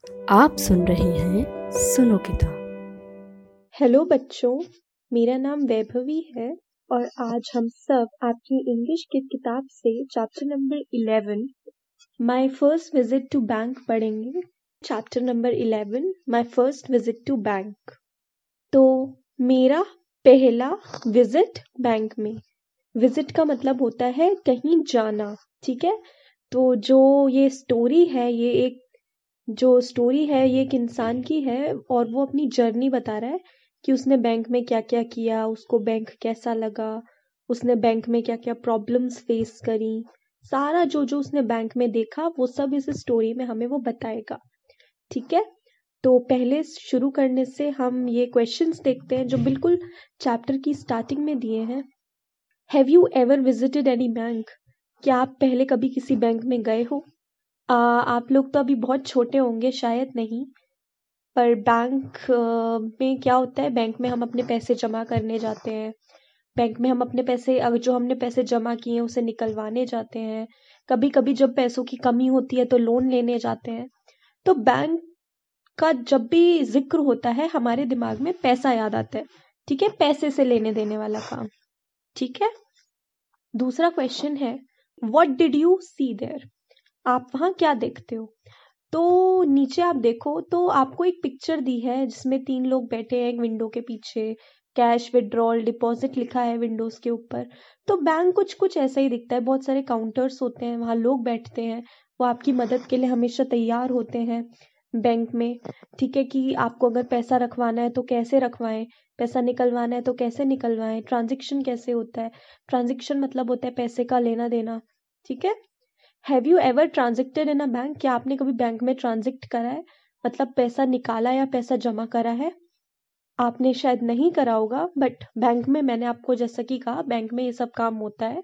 आप सुन रहे हैं सुनो किताब। हेलो बच्चों, मेरा नाम वैभवी है और आज हम सब आपकी इंग्लिश की किताब से chapter number 11 my first visit to bank पढ़ेंगे। Chapter number 11 my first visit to bank. तो मेरा पहला विजिट बैंक में, विजिट का मतलब होता है कहीं जाना, ठीक है। तो जो ये स्टोरी है, ये एक इंसान की है और वो अपनी जर्नी बता रहा है कि उसने बैंक में क्या क्या किया, उसको बैंक कैसा लगा, उसने बैंक में क्या क्या प्रॉब्लम्स फेस करी, सारा जो जो उसने बैंक में देखा वो सब इस स्टोरी में हमें वो बताएगा, ठीक है। तो पहले शुरू करने से हम ये क्वेश्चंस देखते हैं जो बिल्कुल चैप्टर की स्टार्टिंग में दिए हैं। Have you ever visited any bank? क्या आप पहले कभी किसी बैंक में गए हो? आप लोग तो अभी बहुत छोटे होंगे, शायद नहीं, पर बैंक में क्या होता है, बैंक में हम अपने पैसे जमा करने जाते हैं। बैंक में हम अपने पैसे, अगर जो हमने पैसे जमा किए हैं उसे निकलवाने जाते हैं। कभी कभी जब पैसों की कमी होती है तो लोन लेने जाते हैं। तो बैंक का जब भी जिक्र होता है हमारे दिमाग में पैसा याद आता है, ठीक है, पैसे से लेने देने वाला काम, ठीक है। दूसरा क्वेश्चन है, what did you see there? आप वहां क्या देखते हो? तो नीचे आप देखो तो आपको एक पिक्चर दी है जिसमें 3 लोग बैठे हैं एक विंडो के पीछे। कैश विड्रॉल डिपॉजिट लिखा है विंडोज के ऊपर। तो बैंक कुछ कुछ ऐसा ही दिखता है, बहुत सारे काउंटर्स होते हैं, वहां लोग बैठते हैं, वो आपकी मदद के लिए हमेशा तैयार होते हैं बैंक में, ठीक है। कि आपको अगर पैसा रखवाना है तो कैसे रखवाएं, पैसा निकलवाना है तो कैसे निकलवाएं, ट्रांजेक्शन कैसे होता है। ट्रांजेक्शन मतलब होता है पैसे का लेना देना, ठीक है। Have you ever transacted in a bank? क्या आपने कभी बैंक में ट्रांजेक्ट करा है, मतलब पैसा निकाला या पैसा जमा करा है? आपने शायद नहीं करा होगा, बट बैंक में, मैंने आपको जैसा कि कहा, बैंक में ये सब काम होता है।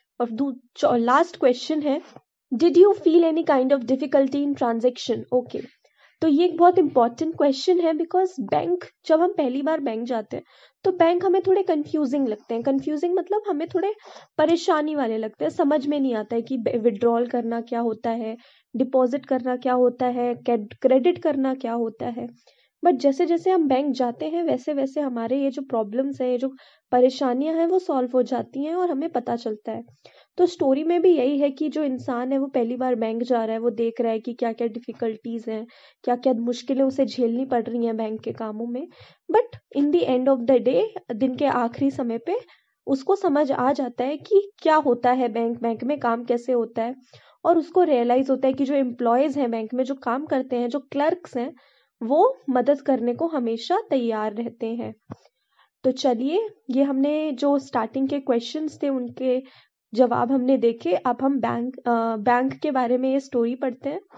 और लास्ट क्वेश्चन है, did you feel any kind of difficulty in transaction? Okay, तो ये एक बहुत इंपॉर्टेंट क्वेश्चन है, बिकॉज बैंक, जब हम पहली बार बैंक जाते हैं तो बैंक हमें थोड़े कंफ्यूजिंग लगते हैं। कंफ्यूजिंग मतलब हमें थोड़े परेशानी वाले लगते हैं, समझ में नहीं आता है कि विड्रॉल करना क्या होता है, डिपॉजिट करना क्या होता है, क्रेडिट करना क्या होता है। बट जैसे जैसे हम बैंक जाते हैं वैसे वैसे हमारे ये जो प्रॉब्लम्स हैं, ये जो परेशानियां हैं, वो सॉल्व हो जाती हैं और हमें पता चलता है। तो स्टोरी में भी यही है कि जो इंसान है वो पहली बार बैंक जा रहा है, वो देख रहा है कि क्या क्या डिफिकल्टीज हैं, क्या क्या मुश्किलें उसे झेलनी पड़ रही हैं बैंक के कामों में। But in the end of the day, दिन के आखिरी समय पे उसको समझ आ जाता है कि क्या होता है बैंक, बैंक में काम कैसे होता है। और उसको रियलाइज होता है कि जो एम्प्लॉयज हैं बैंक में, जो काम करते हैं, जो क्लर्क्स हैं, वो मदद करने को हमेशा तैयार रहते हैं। तो चलिए, ये हमने जो स्टार्टिंग के क्वेश्चंस थे उनके जवाब हमने देखे। अब हम बैंक के बारे में ये स्टोरी पढ़ते हैं।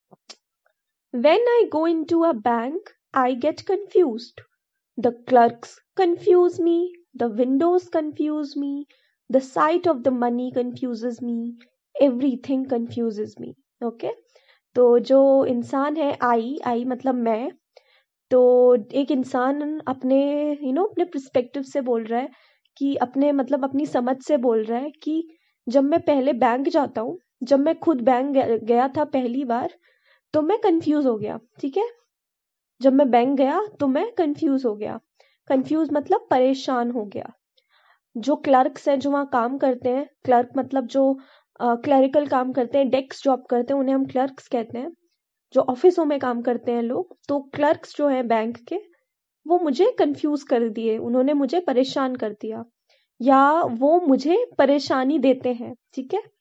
When I go into a bank, I get confused. The clerks confuse me, the windows confuse me, the sight of the money confuses me, everything confuses me. Okay? तो जो इंसान है, आई मतलब मैं, तो एक इंसान अपने अपने पर्सपेक्टिव से बोल रहा है, कि अपने मतलब अपनी समझ से बोल रहा है कि जब मैं पहले बैंक जाता हूँ, जब मैं खुद बैंक गया था पहली बार, तो मैं कंफ्यूज हो गया, ठीक है। जब मैं बैंक गया तो मैं कंफ्यूज हो गया। कंफ्यूज मतलब परेशान हो गया। जो क्लर्क्स हैं, जो वहाँ काम करते हैं, क्लर्क मतलब जो क्लरिकल काम करते हैं, डेस्क जॉब करते हैं, उन्हें हम क्लर्क्स कहते हैं। जो ऑफिसों में काम करते हैं लोग, तो क्लर्क्स जो हैं बैंक के, वो मुझे कंफ्यूज कर दिए, उन्होंने मुझे परेशान कर दिया, या वो मुझे परेशानी देते हैं, ठीक है।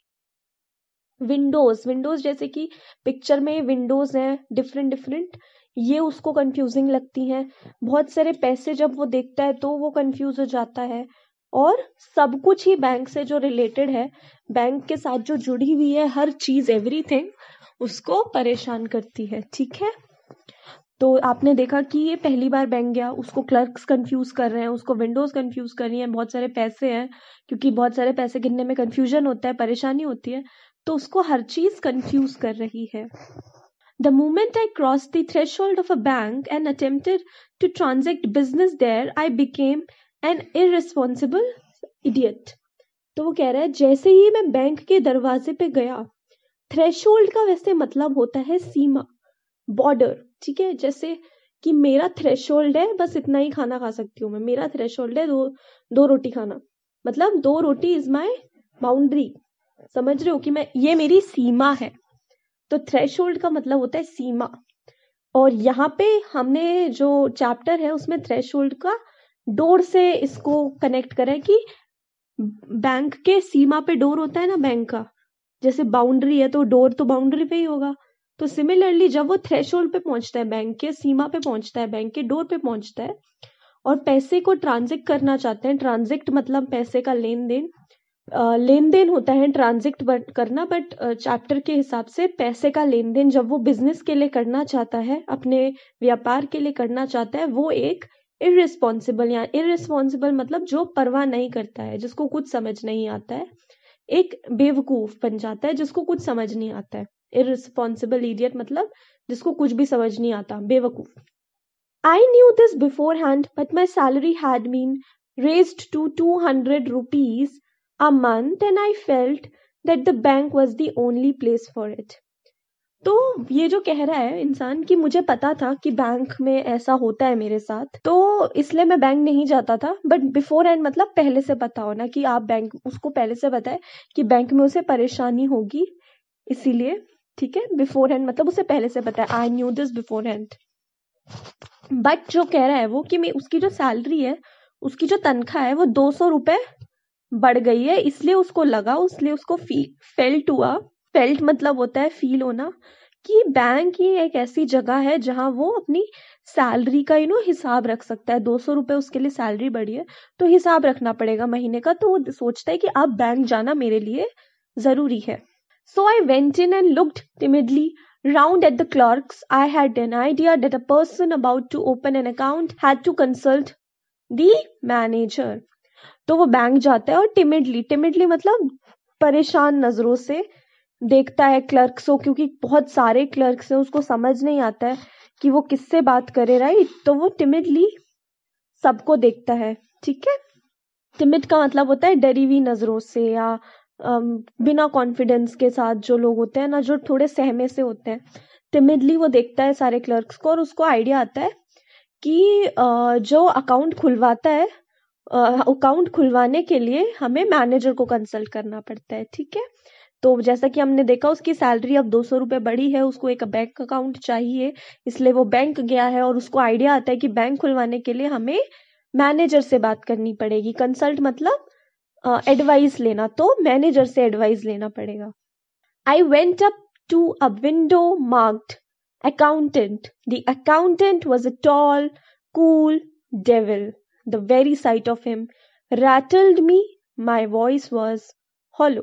विंडोज, विंडोज जैसे कि पिक्चर में विंडोज हैं डिफरेंट डिफरेंट, ये उसको कंफ्यूजिंग लगती हैं। बहुत सारे पैसे जब वो देखता है तो वो कंफ्यूज हो जाता है। और सब कुछ ही बैंक से जो रिलेटेड है, बैंक के साथ जो जुड़ी हुई है हर चीज, एवरीथिंग उसको परेशान करती है, ठीक है। तो आपने देखा कि ये पहली बार बैंक गया, उसको क्लर्क्स कंफ्यूज कर रहे हैं, उसको विंडोज कंफ्यूज कर रही हैं, बहुत सारे पैसे हैं, क्योंकि बहुत सारे पैसे गिनने में कंफ्यूजन होता है, परेशानी होती है, तो उसको हर चीज कंफ्यूज कर रही है। The moment I crossed the threshold of a bank and attempted to transact business there, I became an irresponsible idiot. तो वो कह रहा है, जैसे ही मैं बैंक के दरवाजे पे गया, थ्रेशोल्ड का वैसे मतलब होता है सीमा, बॉर्डर, ठीक है, जैसे कि मेरा थ्रेशोल्ड है बस इतना ही खाना खा सकती हूँ मैं, मेरा थ्रेशोल्ड है दो रोटी खाना, मतलब 2 रोटी इज माय बाउंड्री, समझ रहे हो कि मैं, ये मेरी सीमा है। तो थ्रेशोल्ड का मतलब होता है सीमा। और यहाँ पे हमने जो चैप्टर है उसमें थ्रेशोल्ड का डोर से इसको कनेक्ट करा है कि बैंक के सीमा पे डोर होता है ना बैंक का, जैसे बाउंड्री है तो डोर तो बाउंड्री पे ही होगा। तो सिमिलरली जब वो थ्रेशोल्ड पे पहुंचता है, बैंक के सीमा पे पहुंचता है, बैंक के डोर पे पहुंचता है और पैसे को ट्रांजेक्ट करना चाहते हैं, ट्रांजेक्ट मतलब पैसे का लेन देन, लेन देन होता है ट्रांजेक्ट करना, बट चैप्टर के हिसाब से पैसे का लेन देन जब वो बिजनेस के लिए करना चाहता है, अपने व्यापार के लिए करना चाहता है, वो एक इररिस्पॉन्सिबल, या इररिस्पॉन्सिबल मतलब जो परवाह नहीं करता है, जिसको कुछ समझ नहीं आता है, एक बेवकूफ बन जाता है जिसको कुछ समझ नहीं आता है। इररिस्पॉन्सिबल इडियट मतलब जिसको कुछ भी समझ नहीं आता, बेवकूफ। I knew this beforehand, but my salary had been raised to 200 rupees a month and I felt that the bank was the only place for it. तो ये जो कह रहा है इंसान कि मुझे पता था कि बैंक में ऐसा होता है मेरे साथ, तो इसलिए मैं बैंक नहीं जाता था, बट बिफोर एंड मतलब पहले से पता होना कि आप बैंक, उसको पहले से पता है कि बैंक में उसे परेशानी होगी, इसीलिए, ठीक है, बिफोर हैंड मतलब उसे पहले से पता है, I knew this beforehand. But जो कह रहा है वो कि मैं, उसकी जो सैलरी है, उसकी जो तनख्वाह है वो 200 रुपए बढ़ गई है, इसलिए उसको लगा, इसलिए उसको फेल्ट हुआ, फेल्ट मतलब होता है फील होना, कि बैंक ही एक ऐसी जगह है जहां वो अपनी सैलरी का हिसाब रख सकता है। 200 रुपए उसके लिए सैलरी बढ़ी है तो हिसाब रखना पड़ेगा महीने का, तो वो सोचता है कि अब बैंक जाना मेरे लिए जरूरी है। So I went in and looked timidly round at the clerks. I had an idea that a person about to open an account had to consult the manager. तो वो बैंक जाता है और टिमिडली मतलब परेशान नजरों से देखता है क्लर्क्स को, क्योंकि बहुत सारे क्लर्क्स हैं, उसको समझ नहीं आता है कि वो किससे बात करे, राइट। तो वो टिमिडली सबको देखता है, ठीक है। टिमिड का मतलब होता है डरी हुई नजरों से, या बिना कॉन्फिडेंस के साथ जो लोग होते हैं ना, जो थोड़े सहमे से होते हैं, टिमिडली वो देखता है सारे क्लर्क्स को और उसको आइडिया आता है कि जो अकाउंट खुलवाता है, अकाउंट खुलवाने के लिए हमें मैनेजर को कंसल्ट करना पड़ता है, ठीक है। तो जैसा कि हमने देखा उसकी सैलरी अब 200 रुपए बढ़ी है, उसको एक बैंक अकाउंट चाहिए, इसलिए वो बैंक गया है और उसको आइडिया आता है कि बैंक खुलवाने के लिए हमें मैनेजर से बात करनी पड़ेगी। कंसल्ट मतलब एडवाइस लेना, तो मैनेजर से एडवाइस लेना पड़ेगा। I went up to a window marked accountant. The accountant was a tall, cool devil. The very sight of him rattled me. My voice was hollow.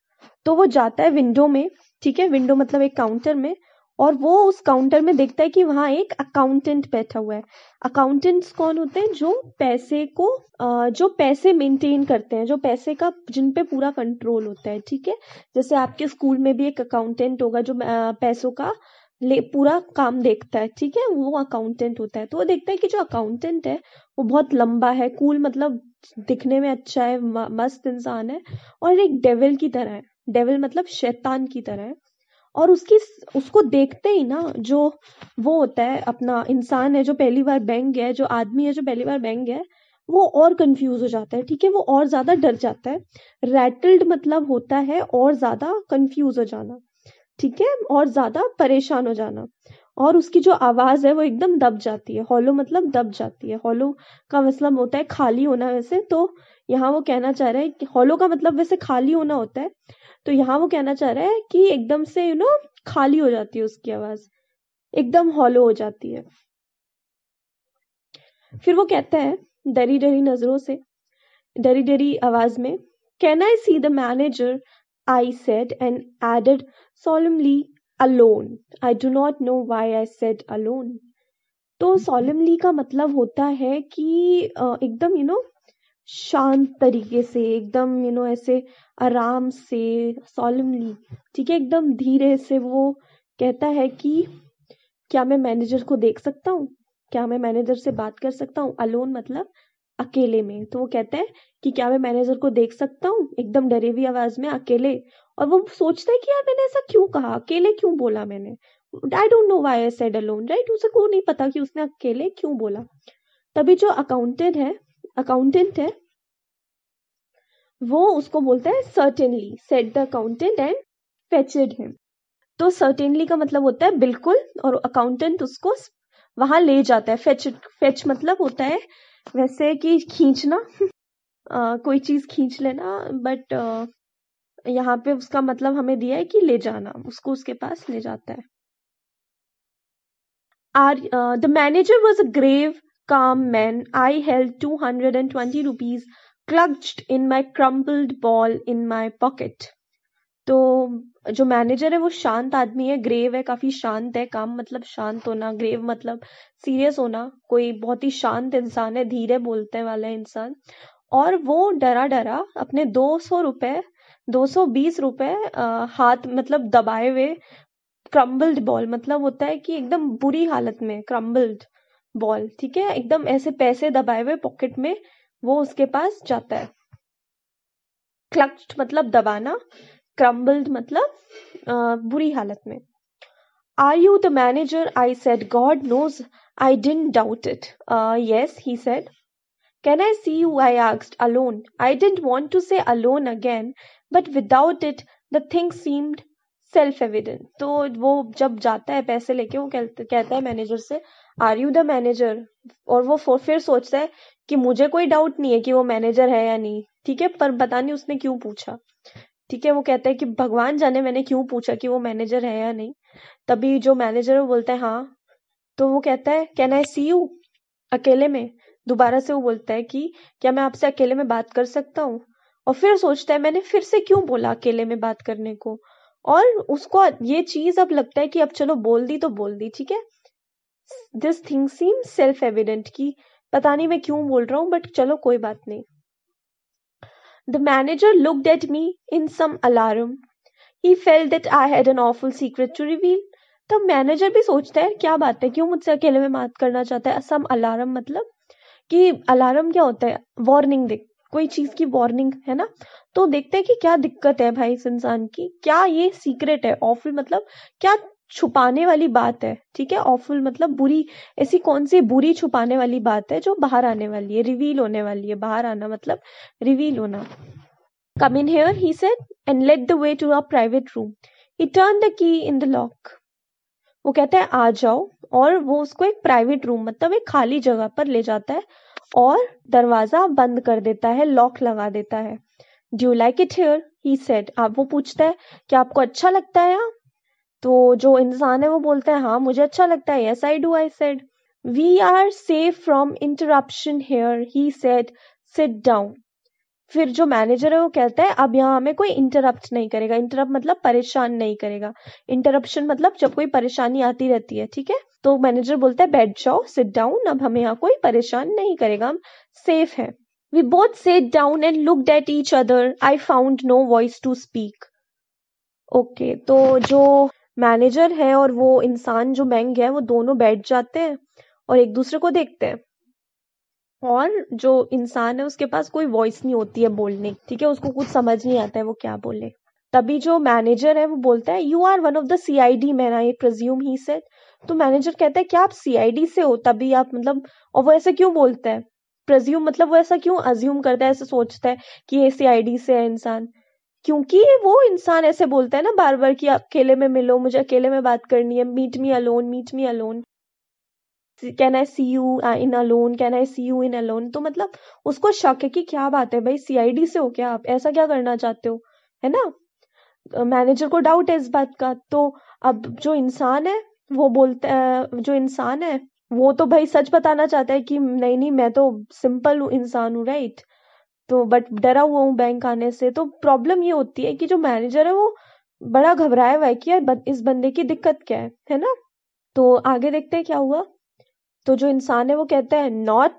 तो वो जाता है विंडो में, ठीक है, विंडो मतलब एक काउंटर में, और वो उस काउंटर में देखता है कि वहां एक अकाउंटेंट बैठा हुआ है। अकाउंटेंट्स कौन होते हैं? जो पैसे को जो पैसे मेंटेन करते हैं, जो पैसे का, जिन पे पूरा कंट्रोल होता है, ठीक है। जैसे आपके स्कूल में भी एक अकाउंटेंट होगा जो पैसों का पूरा काम देखता है, ठीक है, वो अकाउंटेंट होता है। तो वो देखता है कि जो अकाउंटेंट है वो बहुत लंबा है, कूल मतलब दिखने में अच्छा है, मस्त इंसान है, और एक डेविल की तरह है। डेविल मतलब शैतान की तरह है। और उसको देखते ही ना, जो वो होता है अपना इंसान है जो पहली बार बैंक गया है, जो आदमी है जो पहली बार बैंक गया है, वो और कंफ्यूज हो जाता है, ठीक है, वो और ज्यादा डर जाता है। रैटल्ड मतलब होता है और ज्यादा कंफ्यूज हो जाना, ठीक है, और ज्यादा परेशान हो जाना। और उसकी जो आवाज है वो एकदम दब जाती है। हॉलो मतलब दब जाती है। हॉलो का मतलब होता है खाली होना, वैसे तो यहाँ वो कहना चाह रहा है कि हॉलो का मतलब वैसे खाली होना होता है, तो यहाँ वो कहना चाह रहा है कि एकदम से खाली हो जाती है उसकी आवाज, एकदम हॉलो हो जाती है। फिर वो कहता है डरी डरी नजरों से, डरी डरी आवाज में, can I see the manager? I said and added solemnly, alone. I do not know why I said alone. तो solemnly का मतलब होता है कि एकदम शांत तरीके से, एकदम ऐसे आराम से, solemnly, ठीक है, एकदम धीरे से वो कहता है कि क्या मैं मैनेजर को देख सकता हूँ, क्या मैं मैनेजर से बात कर सकता हूँ। अलोन मतलब अकेले में। तो वो कहता है कि क्या मैं मैनेजर को देख सकता हूँ, एकदम डरी हुई आवाज में, अकेले। और वो सोचता है कि यार मैंने ऐसा क्यों कहा, अकेले क्यों बोला मैंने। I don't know why I said alone, right? उसे को नहीं पता कि उसने अकेले क्यों बोला। तभी जो अकाउंटेंट है वो उसको बोलता है certainly, said the accountant and fetched him. तो सर्टेनली का मतलब होता है बिल्कुल, और अकाउंटेंट उसको वहां ले जाता है। फेच मतलब होता है वैसे कि खींचना कोई चीज खींच लेना, बट यहाँ पे उसका मतलब हमें दिया है कि ले जाना, उसको उसके पास ले जाता है। The manager was a grave, calm man. I held 220 rupees clutched in my crumpled ball in my pocket. तो जो मैनेजर है वो शांत आदमी है, ग्रेव है, काफी शांत है। काम मतलब शांत होना, ग्रेव मतलब सीरियस होना। कोई बहुत ही शांत इंसान है, धीरे बोलते वाला इंसान। और वो डरा डरा अपने 220 रुपए हाथ मतलब दबाए हुए, क्रम्बल्ड बॉल मतलब होता है कि एकदम बुरी हालत में, क्रम्बल्ड बॉल, ठीक है, एकदम ऐसे पैसे दबाए हुए पॉकेट में वो उसके पास जाता है। क्लच्ड मतलब दबाना, क्रम्बल्ड मतलब बुरी हालत में। Are you the manager? I said. God knows I didn't doubt it. Yes, he said. Can I see you? I asked. Alone. I didn't want to say alone again, but without it, the thing seemed self evident. तो वो जब जाता है पैसे लेके, वो कहता है मैनेजर से, आर यू द मैनेजर? और वो फिर सोचता है कि मुझे कोई डाउट नहीं है कि वो मैनेजर है या नहीं, ठीक है, पर पता नहीं उसने क्यों पूछा, ठीक है। वो कहता है कि भगवान जाने मैंने क्यों पूछा कि वो मैनेजर है या नहीं। तभी जो मैनेजर है वो बोलता है हाँ। तो वो कहता है कैन आई सी यू? अकेले में। दोबारा से वो बोलता है कि क्या मैं आपसे अकेले में बात कर सकता हूँ? और फिर सोचता है मैंने फिर से क्यों बोला अकेले में बात करने को, और उसको ये चीज अब लगता है कि अब चलो बोल दी तो बोल दी, ठीक है। This thing seem self evident कि पता नहीं मैं क्यों बोल रहा हूँ, बट चलो कोई बात नहीं। The manager looked at me in some alarm. He felt that I had an awful secret to reveal. तो मैनेजर भी सोचता है क्या बात है, क्यों मुझसे अकेले में बात करना चाहता है। सम अलार्म मतलब कि अलार्म क्या होता है? वार्निंग दे, कोई चीज की वार्निंग है ना। तो देखते हैं कि क्या दिक्कत है भाई इस इंसान की, क्या ये सीक्रेट है। ऑफुल मतलब क्या छुपाने वाली बात है, ठीक है। ऑफुल मतलब बुरी, ऐसी कौन सी बुरी छुपाने वाली बात है जो बाहर आने वाली है, रिवील होने वाली है। बाहर आना मतलब रिवील होना। Come in here, he said, and led the way to our private room. He turned the key in the lock. वो कहता है आ जाओ, और वो उसको एक प्राइवेट रूम मतलब एक खाली जगह पर ले जाता है और दरवाजा बंद कर देता है, लॉक लगा देता है। Do you like it here? He said. अब वो पूछता है क्या आपको अच्छा लगता है यहाँ? तो जो इंसान है वो बोलता है हाँ मुझे अच्छा लगता है। Yes I do, I said. We are safe from interruption here, he said. Sit down. फिर जो मैनेजर है वो कहता है अब यहाँ हमें कोई इंटरप्ट नहीं करेगा। इंटरप्ट मतलब परेशान नहीं करेगा। इंटरप्शन मतलब जब कोई परेशानी आती रहती है, ठीक है। तो मैनेजर बोलता है बैठ जाओ, सिट डाउन, अब हमें यहाँ कोई परेशान नहीं करेगा, हम सेफ है। We both sat down and looked at each other. I found no voice to speak. Okay, तो जो मैनेजर है और वो इंसान जो बैंक है वो दोनों बैठ जाते हैं और एक दूसरे को देखते हैं। और जो इंसान है उसके पास कोई वॉइस नहीं होती है बोलने, ठीक है, उसको कुछ समझ नहीं आता है वो क्या बोले। तभी जो मैनेजर है वो बोलता है you are one of the CID man I presume, he said. तो मैनेजर कहता है क्या आप सीआईडी से हो? तभी आप मतलब, और वो ऐसे क्यों बोलता है? प्रिज्यूम मतलब वो ऐसा क्यों अज्यूम करता है, ऐसे सोचता है कि ये सीआईडी से है इंसान? क्योंकि वो इंसान ऐसे बोलता है ना बार बार कि अकेले में मिलो, मुझे अकेले में बात करनी है, meet me alone, meet me alone, can I see you in alone, can I see you in alone. तो मतलब उसको शक है कि क्या बात है भाई, सीआईडी से हो क्या आप, ऐसा क्या करना चाहते हो, है ना। मैनेजर को डाउट है इस बात का। तो अब जो इंसान है वो बोलता है, जो इंसान है वो तो भाई सच बताना चाहता है कि नहीं नहीं मैं तो सिंपल इंसान हूँ, राइट। तो बट डरा हुआ हूँ बैंक आने से। तो प्रॉब्लम ये होती है कि जो मैनेजर है वो बड़ा घबराया हुआ है कि यार इस बंदे की दिक्कत क्या है ना। तो आगे देखते हैं क्या हुआ। तो जो इंसान है वो कहता है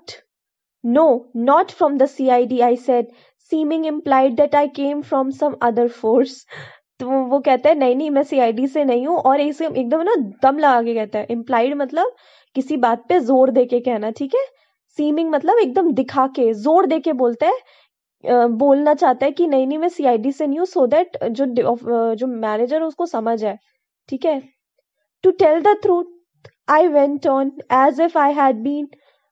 not from the CID, I said, seeming implied that I came from some other force. तो वो कहता है नहीं नहीं मैं सीआईडी से नहीं हूँ, और ऐसे एकदम ना दम लगा के कहता है। इम्प्लाइड मतलब किसी बात पे जोर दे के कहना, ठीक है। सीमिंग मतलब एकदम दिखा के, जोर दे के बोलता है, बोलना चाहता है कि नहीं नहीं मैं सीआईडी से नहीं हूँ, सो दैट जो मैनेजर है उसको समझ है, ठीक है। To tell the truth, I went on as if I had been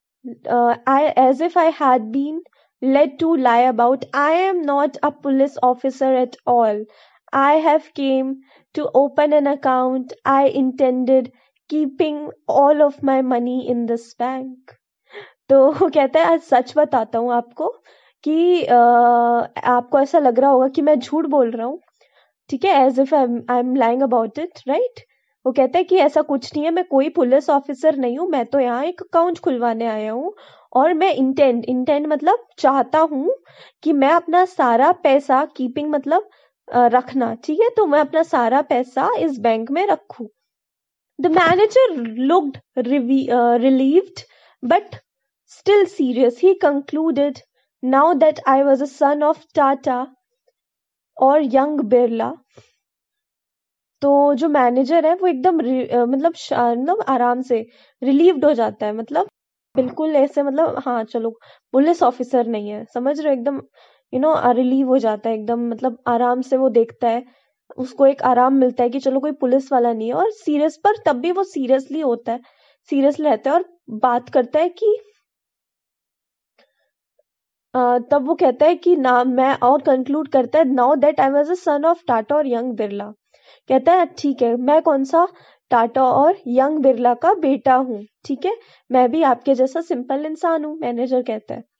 led to lie about. I am not a police officer at all. I have came to open an account. I intended keeping all of my money in this bank. तो कहता है आज सच बताता हूँ आपको कि आपको ऐसा लग रहा होगा कि मैं झूठ बोल रहा हूँ, ठीक है, as if I am lying about it, right. वो कहता है कि ऐसा कुछ नहीं है, मैं कोई पुलिस ऑफिसर नहीं हूँ, मैं तो यहाँ एक अकाउंट खुलवाने आया हूँ और मैं इंटेंड मतलब चाहता हूँ कि मैं अपना सारा पैसा, कीपिंग मतलब रखना, ठीक है, तो मैं अपना सारा पैसा इस बैंक में रखूं। The manager looked relieved but still serious. He concluded, now that I was a son of Tata or young Birla, तो जो मैनेजर है वो एकदम मतलब आराम से रिलीव्ड हो जाता है, मतलब बिल्कुल ऐसे, मतलब हाँ चलो पुलिस ऑफिसर नहीं है, समझ रहे हो, एकदम रिलीव हो जाता है एकदम, मतलब आराम से वो देखता है, उसको एक आराम मिलता है कि चलो कोई पुलिस वाला नहीं है। और सीरियस, पर तब भी वो सीरियसली होता है, सीरियसली रहता है और बात करता है कि तब वो कहता है कि ना मैं, और कंक्लूड करता है, now that I was a son of Tata और यंग बिरला। कहता है ठीक है, मैं कौन सा टाटा और यंग बिरला का बेटा हूँ, ठीक है, मैं भी आपके जैसा सिंपल इंसान हूँ, मैनेजर कहता है।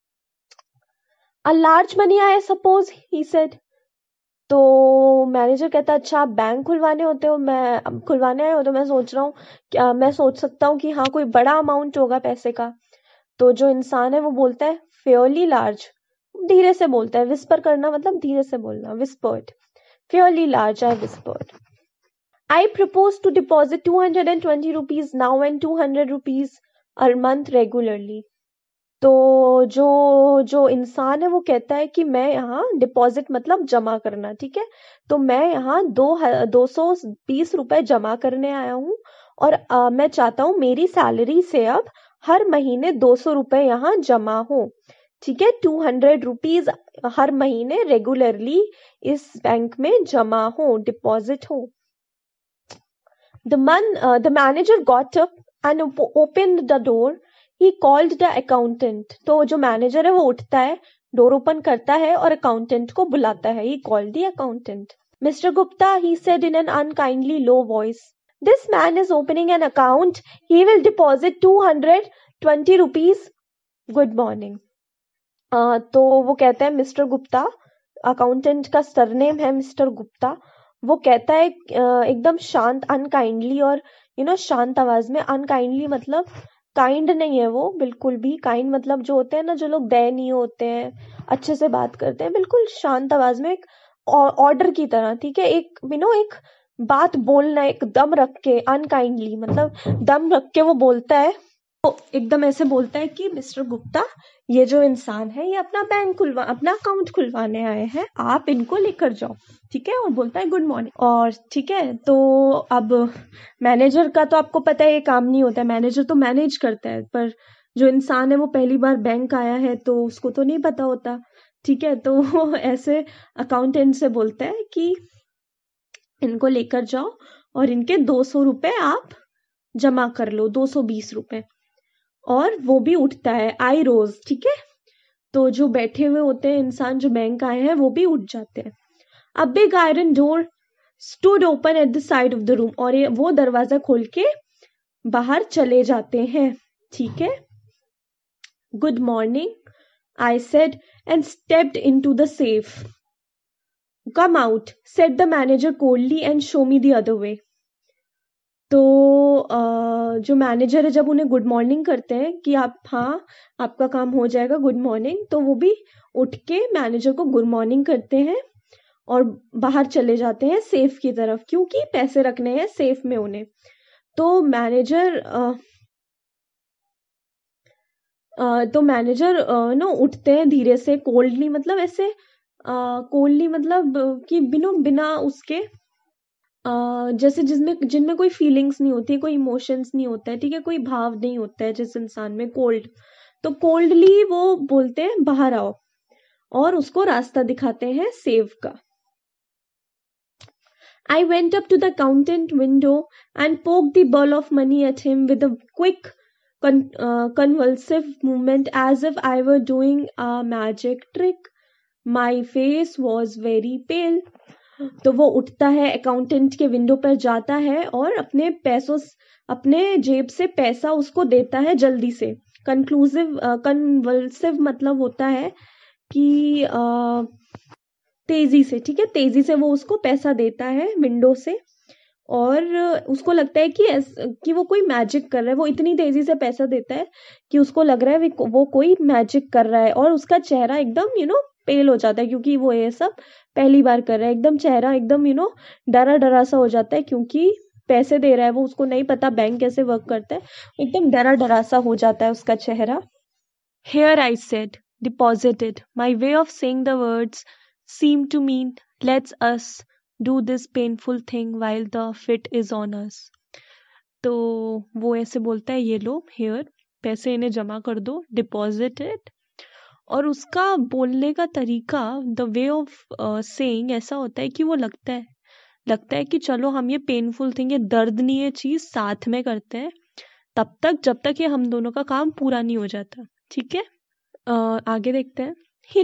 A large money I suppose, he said. तो मैनेजर कहता है अच्छा आप बैंक खुलवाने आए हो, तो मैं सोच रहा हूँ क्या, मैं सोच सकता हूँ कि हाँ कोई बड़ा अमाउंट होगा पैसे का। तो जो इंसान है वो बोलता है फेयरली लार्ज, धीरे से बोलता है, विस्पर करना मतलब धीरे से बोलना, whispered, fairly large, I whispered. I propose to deposit 220 rupees now and 200 rupees a month regularly. तो जो इंसान है वो कहता है कि मैं यहाँ डिपॉजिट मतलब जमा करना, ठीक है, तो मैं यहाँ 220 रुपए जमा करने आया हूँ और मैं चाहता हूँ मेरी सैलरी से अब हर महीने 200 रुपए यहाँ जमा हो, ठीक है, 200 रुपीज हर महीने रेगुलरली इस बैंक में जमा हो, डिपॉजिट हो। The manager got up and opened the door. He called the accountant. तो जो मैनेजर है वो उठता है, डोर ओपन करता है और अकाउंटेंट को बुलाता है। He called the accountant. Mr. Gupta, he said in an unkindly low voice, this man is opening an account. He will deposit 220 rupees. Good morning. तो वो कहता है मिस्टर गुप्ता, अकाउंटेंट का सरनेम है मिस्टर गुप्ता, वो कहता है एकदम शांत, अनकाइंडली और शांत आवाज में। अनकाइंडली मतलब काइंड नहीं है वो बिल्कुल भी, काइंड मतलब जो होते हैं ना, जो लोग दयनीय होते हैं, अच्छे से बात करते हैं, बिल्कुल शांत आवाज में, एक ऑर्डर की तरह, ठीक है, एक एक बात बोलना, एक दम रख के, अनकाइंडली मतलब दम रख के वो बोलता है, तो एकदम ऐसे बोलता है कि मिस्टर गुप्ता, ये जो इंसान है ये अपना अकाउंट खुलवाने आए हैं, आप इनको लेकर जाओ, ठीक है, और बोलता है गुड मॉर्निंग। और ठीक है, तो अब मैनेजर का तो आपको पता है ये काम नहीं होता है, मैनेजर तो मैनेज करता है, पर जो इंसान है वो पहली बार बैंक आया है तो उसको तो नहीं पता होता, ठीक है, तो वो ऐसे अकाउंटेंट से बोलता है कि इनको लेकर जाओ और इनके 200 रुपए आप जमा कर लो, 220 रुपए। और वो भी उठता है, आई रोज, ठीक है, तो जो बैठे हुए होते हैं इंसान जो बैंक आए हैं वो भी उठ जाते हैं। A big iron door stood open at the side of the room, और ये वो दरवाजा खोल के बाहर चले जाते हैं, ठीक है। Good morning, I said and stepped into the safe. Come out, said the manager coldly and show me the other way. तो जो मैनेजर है जब उन्हें गुड मॉर्निंग करते हैं कि आप, हाँ आपका काम हो जाएगा, गुड मॉर्निंग, तो वो भी उठ के मैनेजर को गुड मॉर्निंग करते हैं और बाहर चले जाते हैं सेफ की तरफ, क्योंकि पैसे रखने हैं सेफ में उन्हें। तो मैनेजर उठते हैं धीरे से, कोल्डली मतलब ऐसे, कोल्डली मतलब कि बिना उसके, जैसे जिनमें कोई फीलिंग्स नहीं होती, कोई इमोशंस नहीं होता है, ठीक है, कोई भाव नहीं होता है जिस इंसान में, कोल्ड, तो कोल्डली वो बोलते हैं बाहर आओ, और उसको रास्ता दिखाते हैं सेव का। I went up to the accountant window and poked the ball of money at him with a quick convulsive movement as if I were doing a magic trick. My face was very pale. तो वो उठता है, accountant के window पर जाता है और अपने जेब से पैसा उसको देता है जल्दी से. कन्वल्सिव मतलब होता है कि तेजी से, ठीक है, तेजी से वो उसको पैसा देता है विंडो से. और उसको लगता है कि वो कोई मैजिक कर रहा है. वो इतनी तेजी से पैसा देता है कि उसको लग रहा है वो कोई मैजिक कर रहा है. और उसका चेहरा एकदम पेल हो जाता है क्योंकि वो ये सब पहली बार कर रहा है. एकदम चेहरा एकदम डरा डरा सा हो जाता है क्योंकि पैसे दे रहा है वो. उसको नहीं पता बैंक कैसे वर्क करता है. एकदम डरा डरा सा हो जाता है उसका चेहरा. Here I said, deposited. My way of saying the words seemed to mean let's us do this painful thing while the fit is on us. तो वो ऐसे बोलता है, ये लो, here, पैसे इन्हें जमा कर दो, deposited. और उसका बोलने का तरीका, the way of saying ऐसा होता है कि वो लगता है कि चलो हम ये पेनफुल थिंग, ये दर्दनीय चीज साथ में करते हैं तब तक जब तक ये हम दोनों का काम पूरा नहीं हो जाता. ठीक है, आगे देखते हैं. He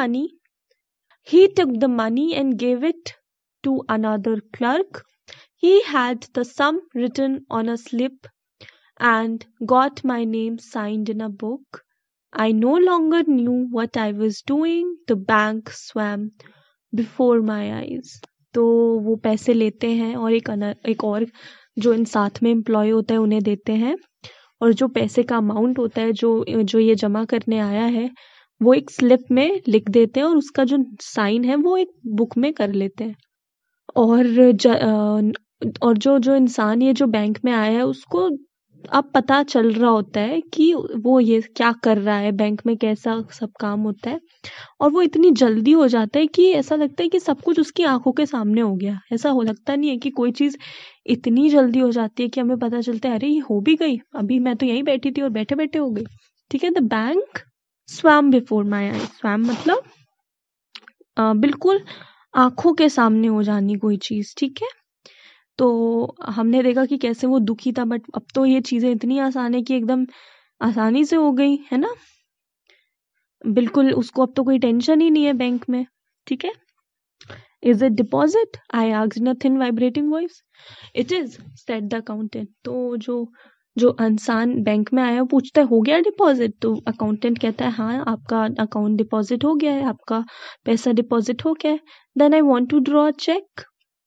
took the money and gave it to another clerk. He had the sum written on a slip and got my name signed in a book. I no longer knew what I was doing. The bank swam before my eyes. तो वो पैसे लेते हैं और एक और जो इन साथ में एम्प्लॉय होता है उन्हें देते हैं. और जो पैसे का अमाउंट होता है जो ये जमा करने आया है वो एक स्लिप में लिख देते हैं और उसका जो साइन है वो एक बुक में कर लेते हैं. और जो इंसान ये जो बैंक में आया है उसको अब पता चल रहा होता है कि वो ये क्या कर रहा है, बैंक में कैसा सब काम होता है. और वो इतनी जल्दी हो जाता है कि ऐसा लगता है कि सब कुछ उसकी आंखों के सामने हो गया. ऐसा लगता नहीं है कि कोई चीज इतनी जल्दी हो जाती है कि हमें पता चलता है अरे ये हो भी गई, अभी मैं तो यहीं बैठी थी और बैठे बैठे हो गई. ठीक है, the bank swam before my eye. Swam मतलब बिल्कुल आंखों के सामने हो जानी कोई चीज. ठीक है, तो हमने देखा कि कैसे वो दुखी था, बट अब तो ये चीजें इतनी आसान है कि एकदम आसानी से हो गई है ना. बिल्कुल उसको अब तो कोई टेंशन ही नहीं है बैंक में. ठीक है, is it deposit? I asked in a thin vibrating voice. It is, said the accountant. तो जो इंसान बैंक में आया पूछता है हो गया डिपॉजिट? तो अकाउंटेंट कहता है हाँ आपका अकाउंट डिपॉजिट हो गया है, आपका पैसा डिपॉजिट हो गया है. Then I want to draw a cheque.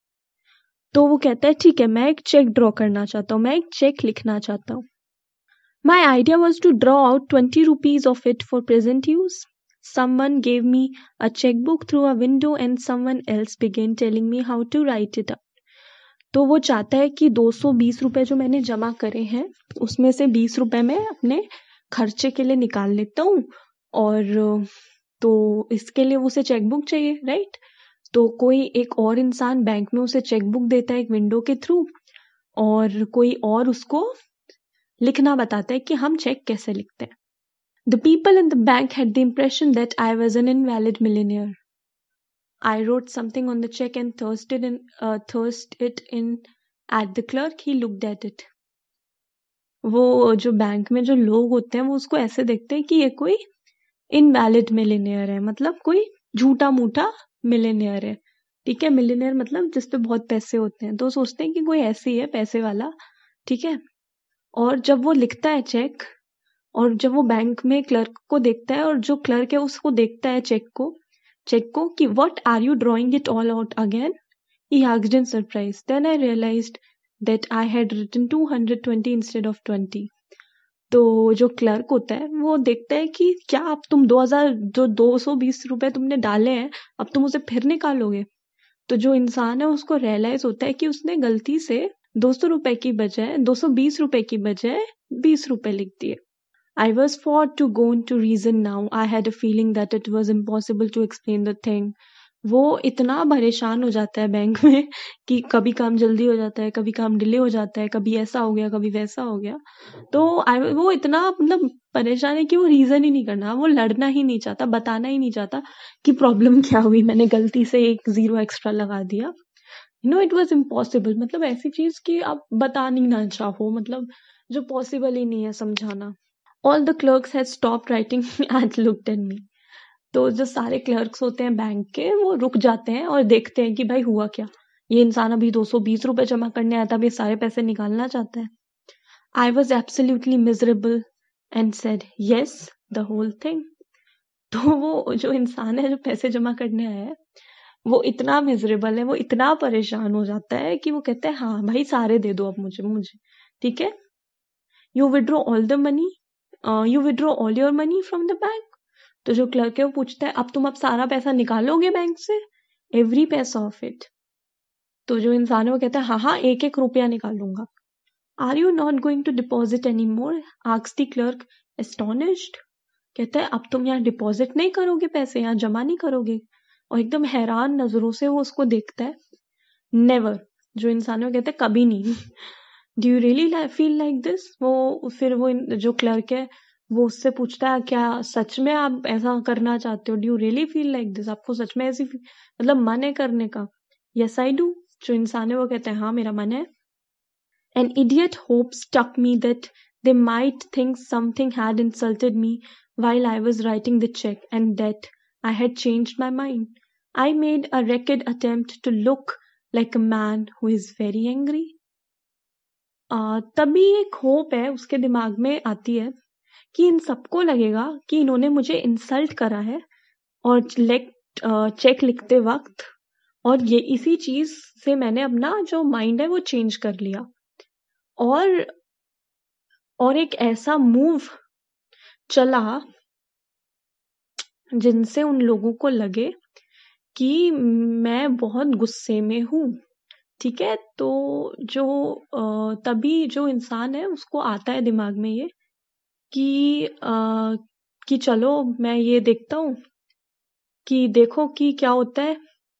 तो वो कहता है ठीक है मैं एक चेक ड्रॉ करना चाहता हूँ, मैं एक चेक लिखना चाहता हूँ. My idea was to draw out 20 rupees of it for present use. Someone gave me a checkbook through a window and someone else began telling me how to write it up. तो वो चाहता है कि 220 रुपए जो मैंने जमा करे हैं उसमें से 20 रुपए मैं अपने खर्चे के लिए निकाल लेता हूँ. और तो इसके लिए उसे चेकबुक चाहिए, राइट. तो कोई एक और इंसान बैंक में उसे चेकबुक देता है एक विंडो के थ्रू और कोई और उसको लिखना बताता है कि हम चेक कैसे लिखते हैं. The people in the bank had the impression that I was an invalid millionaire. I wrote something on the check and thrust it in at the clerk. He looked at it. वो जो bank में जो लोग होते हैं वो उसको ऐसे देखते हैं कि ये कोई इनवैलिड मिलेनियर है, मतलब कोई झूठा मूठा मिलेनियर है. ठीक है, मिलेनियर मतलब जिस पे बहुत पैसे होते हैं. तो सोचते हैं कि कोई ऐसे ही है पैसे वाला. ठीक है, और जब वो लिखता है चेक और जब वो बैंक में क्लर्क को देखता है और जो क्लर्क है उसको देखता है चेक को कि what are you drawing it all out again, he asked in surprise. Then I realised that I had written 220 instead of 20. तो जो क्लर्क होता है वो देखता है कि क्या अब तुम 220 रुपए तुमने डाले हैं अब तुम उसे फिर निकालोगे. तो जो इंसान है उसको रियलाइज होता है कि उसने गलती से 200 रुपए की बजाय 220 रुपए की बजाय 20 रुपए लिख दिए. I was forced to go into reason now. I had a feeling that it was impossible to explain the thing. वो इतना परेशान हो जाता है बैंक में कि कभी काम जल्दी हो जाता है, कभी काम डिले हो जाता है, कभी ऐसा हो गया, कभी वैसा हो गया. तो वो इतना मतलब परेशान है कि वो रीजन ही नहीं करना, वो लड़ना ही नहीं चाहता, बताना ही नहीं चाहता कि प्रॉब्लम क्या हुई, मैंने गलती से एक 0 एक्स्ट्रा लगा दिया. इट वॉज इम्पॉसिबल, मतलब ऐसी चीज कि आप बता नहीं ना चाहो, मतलब जो पॉसिबल ही नहीं है समझाना. All the clerks had stopped writing and looked at me. तो जो सारे क्लर्क्स होते हैं बैंक के, वो रुक जाते हैं और देखते हैं कि भाई हुआ क्या. ये इंसान अभी 220 रुपए जमा करने आया था, अभी सारे पैसे निकालना चाहता है. I was absolutely miserable and said yes the whole thing. तो वो जो इंसान है जो पैसे जमा करने आया है, वो इतना मिजरेबल है, वो इतना परेशान हो जाता है कि वो कहता है हाँ भाई सारे दे दो अब मुझे. ठीक है. You withdraw all the money, you withdraw all your money from the bank. तो जो क्लर्क है वो पूछता है अब तुम सारा पैसा निकालोगे बैंक से, एवरी पैसा ऑफ इट. तो जो इंसान है वो कहता है हाँ 1-1 रुपया निकालूंगा. Are you not going to deposit any more, asked the clerk astonished. कहता है अब तुम यहाँ डिपॉजिट नहीं करोगे, पैसे यहाँ जमा नहीं करोगे. और एकदम हैरान नजरों से वो उसको देखता है. नेवर. जो इंसान है वो कहता है कभी नहीं. Do you really feel like this. फिर वो जो क्लर्क है वो उससे पूछता है क्या सच में आप ऐसा करना चाहते हो. Do you really feel like this. आपको सच में ऐसी मतलब मन है करने का. Yes I do. जो इंसान है वो कहता है हाँ मेरा मन है. An idiot hope stuck me that they might think something had insulted me while I was writing the check and that I had changed my mind. I made a ragged attempt to look like a man who is very angry. तभी एक hope है उसके दिमाग में आती है कि इन सबको लगेगा कि इन्होंने मुझे इंसल्ट करा है और चेक लिखते वक्त, और ये इसी चीज से मैंने अपना जो माइंड है वो चेंज कर लिया और एक ऐसा मूव चला जिनसे उन लोगों को लगे कि मैं बहुत गुस्से में हूं. ठीक है. तो जो तभी जो इंसान है उसको आता है दिमाग में ये कि चलो मैं ये देखता हूं कि देखो कि क्या होता है.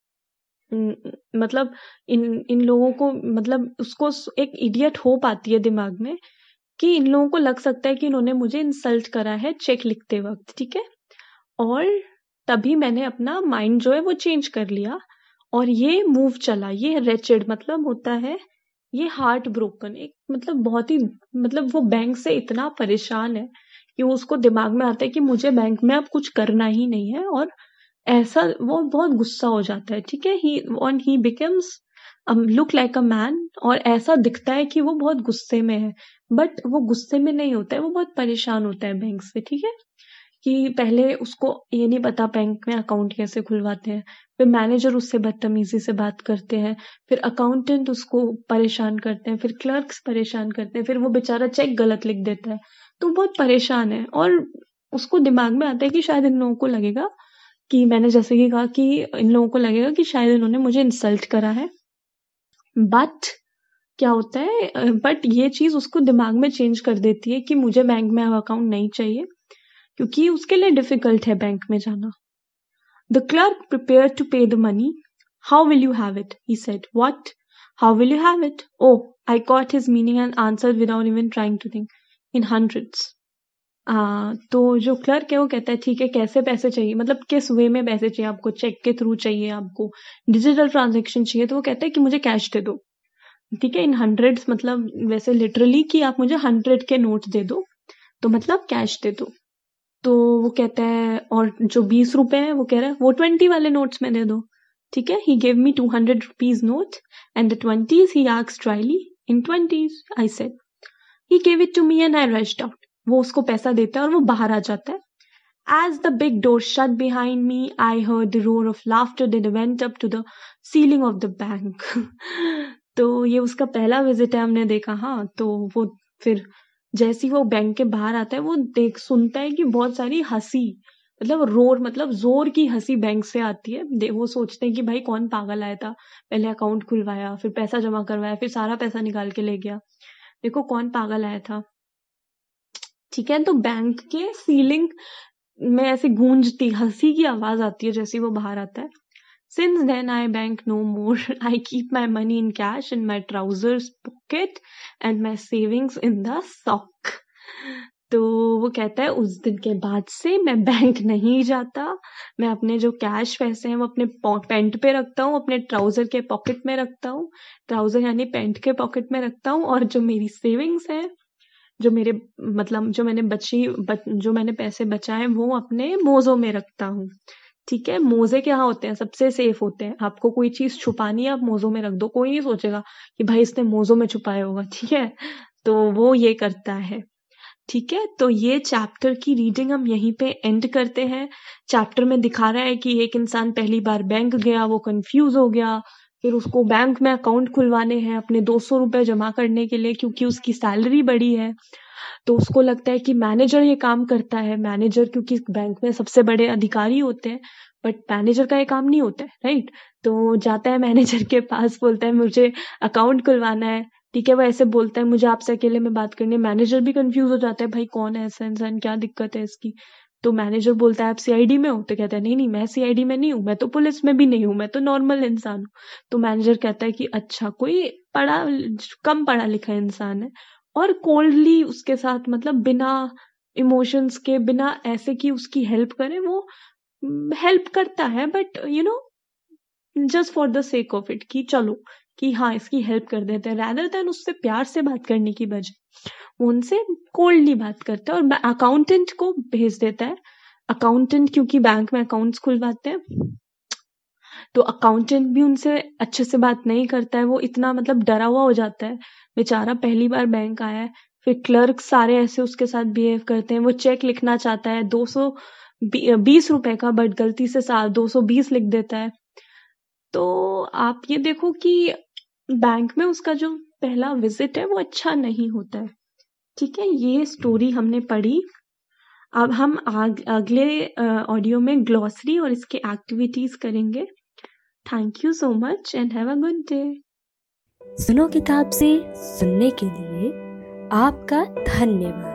मतलब इन लोगों को, मतलब उसको एक इडियट होप आती है दिमाग में कि इन लोगों को लग सकता है कि इन्होंने मुझे इंसल्ट करा है चेक लिखते वक्त. ठीक है. और तभी मैंने अपना माइंड जो है वो चेंज कर लिया और ये मूव चला. ये रेचेड मतलब होता है ये हार्ट ब्रोकन. एक मतलब बहुत ही, मतलब वो बैंक से इतना परेशान है कि उसको दिमाग में आता है कि मुझे बैंक में अब कुछ करना ही नहीं है, और ऐसा वो बहुत गुस्सा हो जाता है. ठीक है. He becomes look like a man, और ऐसा दिखता है कि वो बहुत गुस्से में है, बट वो गुस्से में नहीं होता है, वो बहुत परेशान होता है बैंक से. ठीक है. कि पहले उसको ये नहीं पता बैंक में अकाउंट कैसे खुलवाते हैं, फिर मैनेजर उससे बदतमीजी से बात करते हैं, फिर अकाउंटेंट उसको परेशान करते हैं, फिर क्लर्क्स परेशान करते हैं, फिर वो बेचारा चेक गलत लिख देता है. तो बहुत परेशान है और उसको दिमाग में आता है कि शायद इन लोगों को लगेगा कि मैंने जैसे कि कहा कि इन लोगों को लगेगा कि शायद इन्होंने मुझे इंसल्ट करा है. बट क्या होता है, बट ये चीज उसको दिमाग में चेंज कर देती है कि मुझे बैंक में अकाउंट नहीं चाहिए, क्योंकि उसके लिए डिफिकल्ट है बैंक में जाना. The clerk prepare to pay the money. How will you have it, he said. What, how will you have it. Oh, I got his meaning and answered without even trying to think. In hundreds. तो जो clerk है वो कहता है ठीक है कैसे पैसे चाहिए, मतलब किस वे में पैसे चाहिए आपको, चेक के थ्रू चाहिए, आपको डिजिटल ट्रांजेक्शन चाहिए. तो वो कहता है कि मुझे कैश दे दो. ठीक है. इन हंड्रेड्स मतलब वैसे लिटरली कि आप मुझे 100 के नोट दे दो, तो मतलब कैश दे दो. तो वो कहता है और जो 20 रुपए है वो कह रहा है वो 20 वाले नोट्स में दे दो. ठीक है. He gave me 200 rupees note and the 20s he asked drily. In 20s I said. He gave it to me and I rushed out. वो उसको पैसा देता है और वो बाहर आ जाता है. As the big door shut behind me, I heard the roar of laughter that went up to the ceiling of the bank. तो ये उसका पहला विजिट है, हमने देखा. हाँ. तो वो फिर जैसी वो बैंक के बाहर आता है वो सुनता है कि बहुत सारी हंसी, मतलब रोर, मतलब जोर की हंसी बैंक से आती है. वो सोचते हैं कि भाई कौन पागल आया था, पहले अकाउंट खुलवाया, फिर पैसा जमा करवाया, फिर सारा पैसा निकाल के ले गया, देखो कौन पागल आया था. ठीक है. तो बैंक के सीलिंग में ऐसे गूंजती हंसी की आवाज आती है जैसे वो बाहर आता है. Since then I bank no more. I keep my money in cash in my trousers pocket and my savings in the sock. तो वो कहता है उस दिन के बाद से मैं बैंक नहीं जाता, मैं अपने जो कैश पैसे हैं वो अपने पैंट पे रखता हूँ, अपने ट्राउजर के पॉकेट में रखता हूँ, ट्राउजर यानी पैंट के पॉकेट में रखता हूँ, और जो मेरी सेविंग्स है, जो मेरे मतलब जो मैंने पैसे बचाए वो अपने मोज़ों में रखता हूँ। ठीक है, मोज़े क्या होते हैं, सबसे सेफ होते हैं। आपको कोई चीज छुपानी है, आप मोज़ों में रख दो, कोई नहीं सोचेगा कि भाई इसने मोज़ों में छुपाया होगा। ठीक है, तो वो ये करता है। ठीक है, तो ये चैप्टर की रीडिंग हम यहीं पे एंड करते हैं। चैप्टर में दिखा रहा है कि एक इंसान पहली बार बैंक गया, वो कंफ्यूज हो गया, फिर उसको बैंक में अकाउंट खुलवाने हैं अपने 200 रुपए जमा करने के लिए, क्योंकि उसकी सैलरी बड़ी है। तो उसको लगता है कि मैनेजर ये काम करता है, मैनेजर क्योंकि बैंक में सबसे बड़े अधिकारी होते हैं, बट मैनेजर का ये काम नहीं होता है, राइट। तो जाता है मैनेजर के पास, बोलता है मुझे अकाउंट खुलवाना है। ठीक है, वो ऐसे बोलता है मुझे आपसे अकेले में बात करनी है। मैनेजर भी कंफ्यूज हो जाता है, भाई कौन है ऐसा इंसान, क्या दिक्कत है इसकी। तो मैनेजर बोलता है आप सीआईडी में हो? तो कहता है नहीं नहीं, मैं सीआईडी में नहीं हूँ, मैं तो पुलिस में भी नहीं हूँ, मैं तो नॉर्मल इंसान हूँ। तो मैनेजर कहता है कि अच्छा, कोई कम पढ़ा लिखा इंसान है, और कोल्डली उसके साथ, मतलब बिना इमोशंस के, बिना ऐसे कि उसकी हेल्प करे, वो हेल्प करता है, but just for the sake of it, कि चलो कि हाँ इसकी हेल्प कर देते हैं, रैदर देन उससे प्यार से बात करने की बजाय वो उनसे कोल्डली बात करता है, और अकाउंटेंट को भेज देता है। अकाउंटेंट क्योंकि बैंक में अकाउंट्स खुलवाते हैं, तो अकाउंटेंट भी उनसे अच्छे से बात नहीं करता है, वो इतना मतलब डरा हुआ हो जाता है, बेचारा पहली बार बैंक आया है। फिर क्लर्क सारे ऐसे उसके साथ बिहेव करते हैं, वो चेक लिखना चाहता है 220 रुपए का, बट गलती से 220 लिख देता है। तो आप ये देखो कि बैंक में उसका जो पहला विजिट है वो अच्छा नहीं होता है। ठीक है, ये स्टोरी हमने पढ़ी। अब हम अगले ऑडियो में ग्लॉसरी और इसके एक्टिविटीज करेंगे। Thank you so much and have a good day. सुनो किताब से सुनने के लिए आपका धन्यवाद।